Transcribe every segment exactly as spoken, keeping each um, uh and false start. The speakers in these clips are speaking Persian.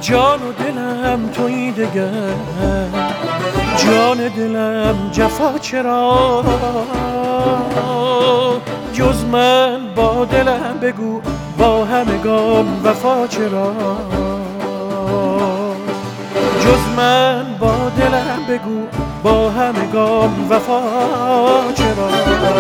جان و دلم تویی دگر، جان دلم جفا چرا؟ جز من با دلم بگو با همگان وفا چرا؟ جز من با دلم بگو با همگان وفا چرا؟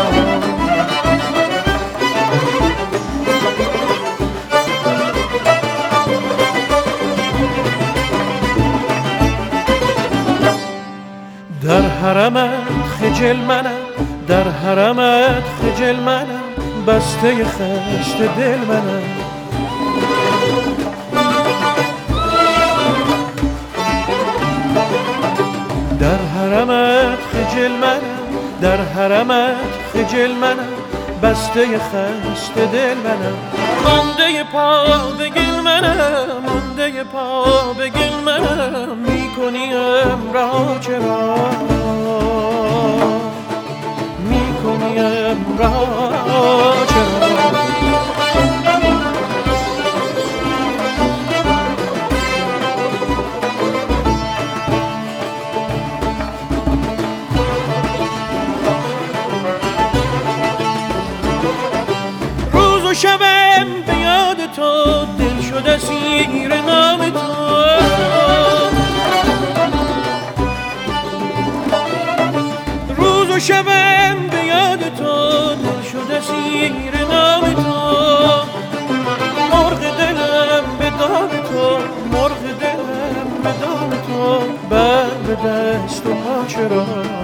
در حرمت خجل منم، در حرمت خجل منم، بسته خشت دل منم. در حرمت خجل منم، در حرمت خجل منم، بسته خشت دل منم. مانده پا به گل منم، مانده پا به گل منم، میکنیم رها چرا؟ میکنیم رها چرا؟ روز و شبم به یاد تو، دل شده اسیر نام تو. روز و شبم به یاد تو، دل شده اسیر نام تو. مرغ دلم به دام تو، مرغ دلم به دام تو، بر به دست و پا چرا؟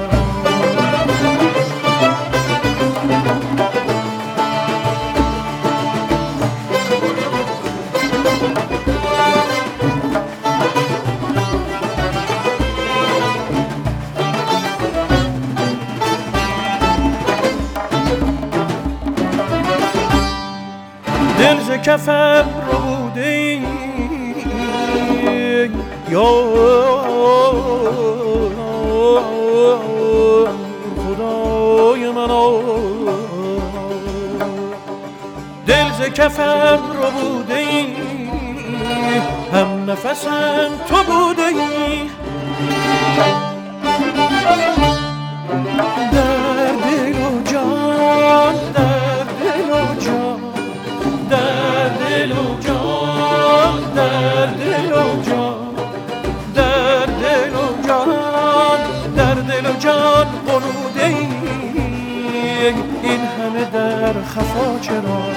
دل ز کفم رو بوده ای یا خدای من، دل ز کفم رو بوده ای، هم نفسم تو بوده ای. در دل و جان، در دل و جان، در دل و جان، در دل و جان، در دل و جان، در دل و جان غنوده ای. این همه در خفا چرا؟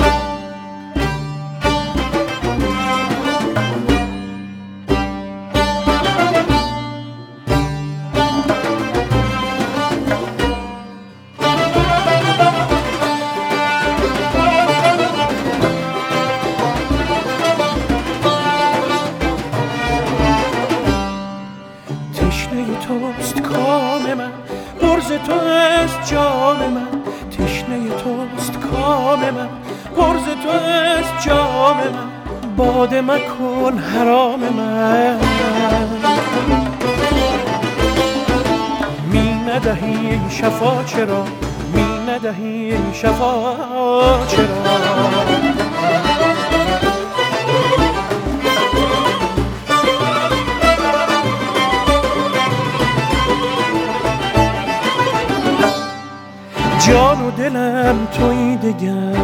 توست کام من، پرز تو است جام من. تشنه توست کام من، پرز تو است جام من. باده مکن حرام من، می ندهی شفا چرا؟ می ندهی شفا چرا؟ جان و دلم تویی دگر،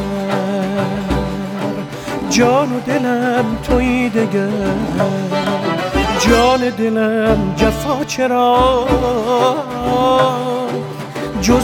جان و دلم تویی دگر، جان دلم جفا چرا؟